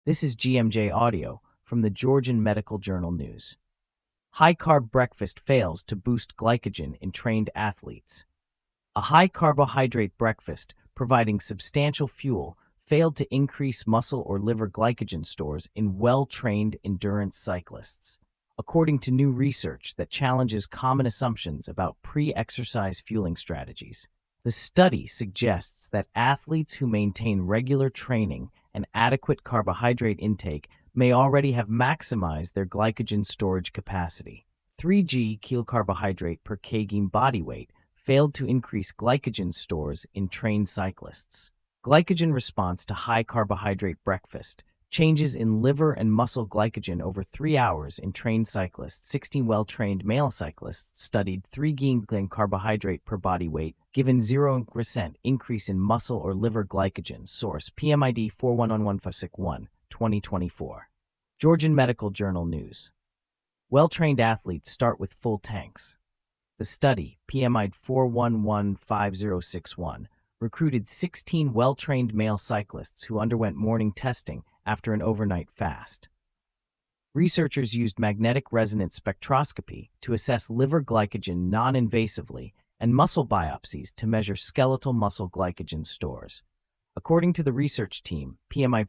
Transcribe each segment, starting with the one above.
This is GMJ Audio from the Georgian Medical Journal News. High-carb breakfast fails to boost glycogen in trained athletes. A high-carbohydrate breakfast, providing substantial fuel, failed to increase muscle or liver glycogen stores in well-trained endurance cyclists, according to new research that challenges common assumptions about pre-exercise fueling strategies. The study suggests that athletes who maintain regular training and adequate carbohydrate intake may already have maximized their glycogen storage capacity. 3 kilcarbohydrate per kg body weight failed to increase glycogen stores in trained cyclists. Glycogen response to high-carbohydrate breakfast changes in liver and muscle glycogen over 3 hours in trained cyclists. 16 well-trained male cyclists studied 3 carbohydrate per body weight, given 0% increase in muscle or liver glycogen. Source: PMID 411151, 2024. Georgian Medical Journal News. Well-trained athletes start with full tanks. The study, PMID 41115061, recruited 16 well-trained male cyclists who underwent morning testing after an overnight fast. Researchers used magnetic resonance spectroscopy to assess liver glycogen non-invasively and muscle biopsies to measure skeletal muscle glycogen stores. According to the research team, PMI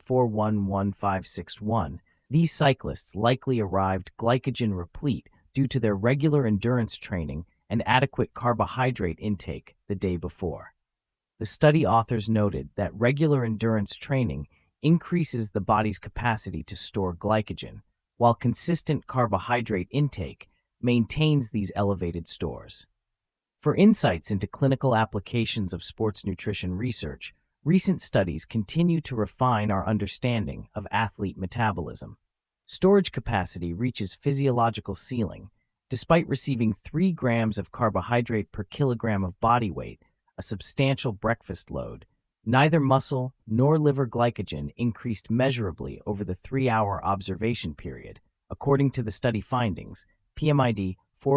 411561, these cyclists likely arrived glycogen replete due to their regular endurance training and adequate carbohydrate intake the day before. The study authors noted that regular endurance training increases the body's capacity to store glycogen, while consistent carbohydrate intake maintains these elevated stores. For insights into clinical applications of sports nutrition research, recent studies continue to refine our understanding of athlete metabolism. Storage capacity reaches physiological ceiling despite receiving 3 grams of carbohydrate per kilogram of body weight, a substantial breakfast load. Neither muscle nor liver glycogen increased measurably over the 3-hour observation period, according to the study findings, PMID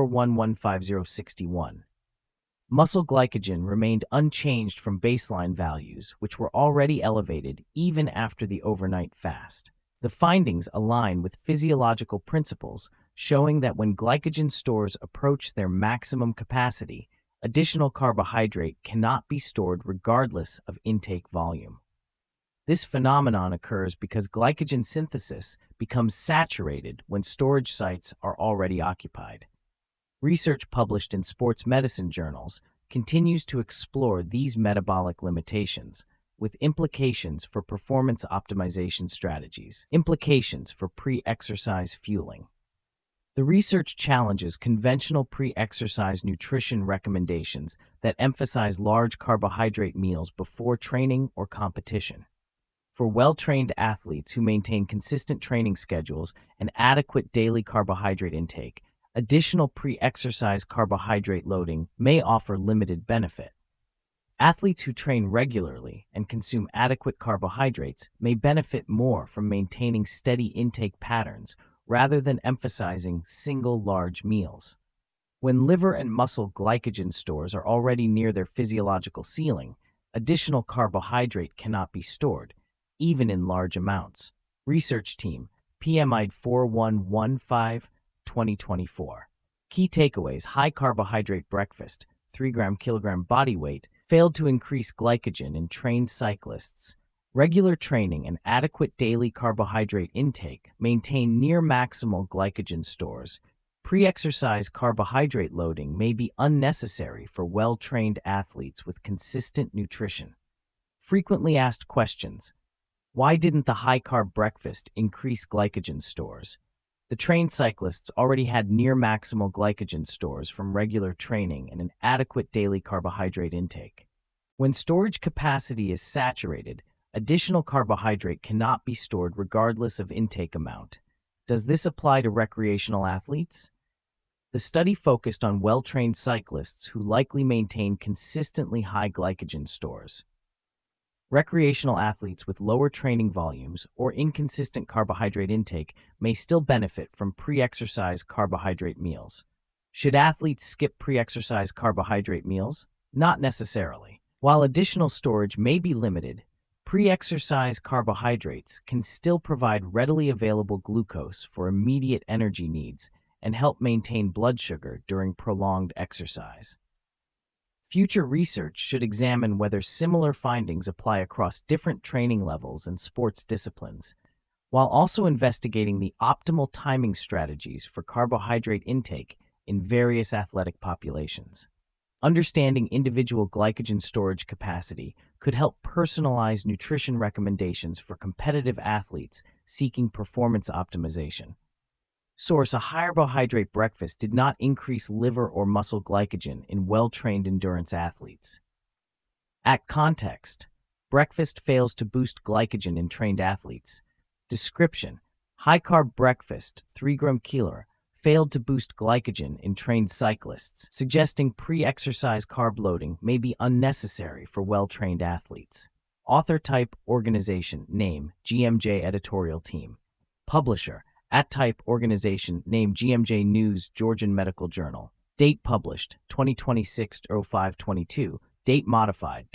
41156061. Muscle glycogen remained unchanged from baseline values, which were already elevated even after the overnight fast. The findings align with physiological principles, showing that when glycogen stores approach their maximum capacity, additional carbohydrate cannot be stored regardless of intake volume. This phenomenon occurs because glycogen synthesis becomes saturated when storage sites are already occupied. Research published in sports medicine journals continues to explore these metabolic limitations, with implications for performance optimization strategies. Implications for pre-exercise fueling. The research challenges conventional pre-exercise nutrition recommendations that emphasize large carbohydrate meals before training or competition. For well-trained athletes who maintain consistent training schedules and adequate daily carbohydrate intake, additional pre-exercise carbohydrate loading may offer limited benefit. Athletes who train regularly and consume adequate carbohydrates may benefit more from maintaining steady intake patterns rather than emphasizing single large meals. When liver and muscle glycogen stores are already near their physiological ceiling, additional carbohydrate cannot be stored, even in large amounts. Research team, PMID 4115, 2024. Key takeaways: high carbohydrate breakfast, 3 kilogram body weight, failed to increase glycogen in trained cyclists. Regular training and adequate daily carbohydrate intake maintain near maximal glycogen stores. Pre-exercise carbohydrate loading may be unnecessary for well-trained athletes with consistent nutrition. Frequently asked questions: why didn't the high-carb breakfast increase glycogen stores? The trained cyclists already had near maximal glycogen stores from regular training and an adequate daily carbohydrate intake. When storage capacity is saturated, additional carbohydrate cannot be stored regardless of intake amount. Does this apply to recreational athletes? The study focused on well-trained cyclists who likely maintain consistently high glycogen stores. Recreational athletes with lower training volumes or inconsistent carbohydrate intake may still benefit from pre-exercise carbohydrate meals. Should athletes skip pre-exercise carbohydrate meals? Not necessarily. While additional storage may be limited, Pre-exercise carbohydrates can still provide readily available glucose for immediate energy needs and help maintain blood sugar during prolonged exercise. Future research should examine whether similar findings apply across different training levels and sports disciplines, while also investigating the optimal timing strategies for carbohydrate intake in various athletic populations. Understanding individual glycogen storage capacity could help personalize nutrition recommendations for competitive athletes seeking performance optimization. Source: a high carbohydrate breakfast did not increase liver or muscle glycogen in well-trained endurance athletes. At context: breakfast fails to boost glycogen in trained athletes. Description: high-carb breakfast, 3 gram killer, failed to boost glycogen in trained cyclists, suggesting pre-exercise carb loading may be unnecessary for well-trained athletes. Author type: organization, name, GMJ editorial team. Publisher: @type organization, name, GMJ News, Georgian Medical Journal. Date published: 2026-05-22. Date modified: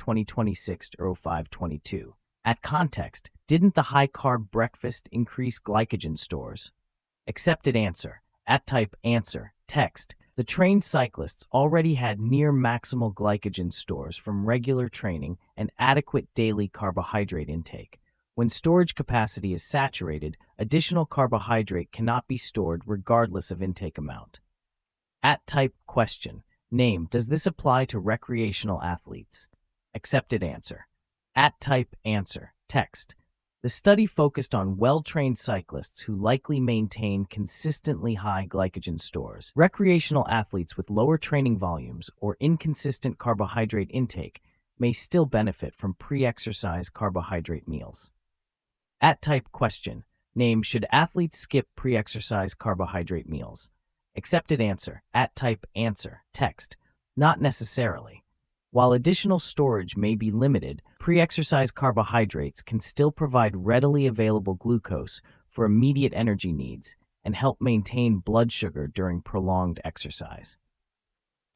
2026-05-22. At context: didn't the high-carb breakfast increase glycogen stores? Accepted answer: @type answer, text. The trained cyclists already had near maximal glycogen stores from regular training and adequate daily carbohydrate intake. When storage capacity is saturated, additional carbohydrate cannot be stored regardless of intake amount. @type question, name, does this apply to recreational athletes? Accepted answer: @type answer, text. The study focused on well-trained cyclists who likely maintain consistently high glycogen stores. Recreational athletes with lower training volumes or inconsistent carbohydrate intake may still benefit from pre-exercise carbohydrate meals. @type question, name, should athletes skip pre-exercise carbohydrate meals? Accepted answer: @type answer, text. Not necessarily. While additional storage may be limited, pre-exercise carbohydrates can still provide readily available glucose for immediate energy needs and help maintain blood sugar during prolonged exercise.